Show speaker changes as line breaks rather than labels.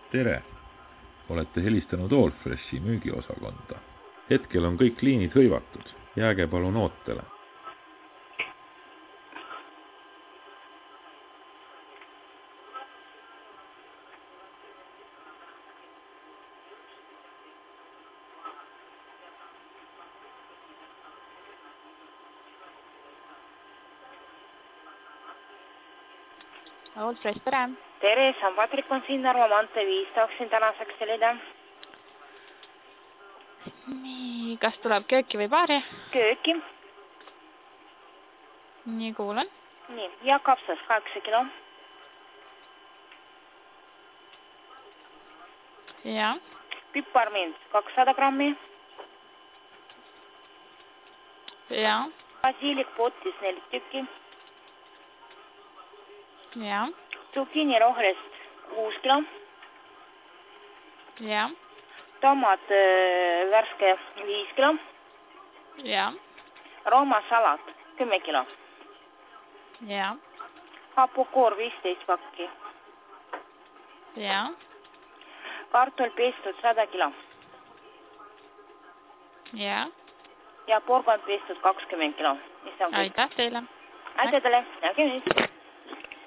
Tere! Olete helistanud Allfreshi müügiosakonda. Hetkel on kõik liinid hõivatud. Jääge palun ootele.
Allfresh, tere!
Tere, San Patrik on siin, Narva maantee 5, tahaksin tänaseks selida.
Nii, kas tuleb kööki või baari?
Kööki.
Nii, kuulen.
Nii, ja kapsas 8 kilo.
Ja.
Piparmint 200 grammi.
Ja.
Basiilik potis 4 tükki.
Ja.
Zucchini rohelist 6 kilo.
Ja.
Tomat värske 5 kilo.
Ja.
Roomasalat 10 kilo.
Ja.
Hapukoor 15 pakki.
Ja.
Kartul pestud 100 kilo.
Ja.
Ja porgand pestud 20 kilo.
Aitäh teile!
Aitäh teile! Nägemist!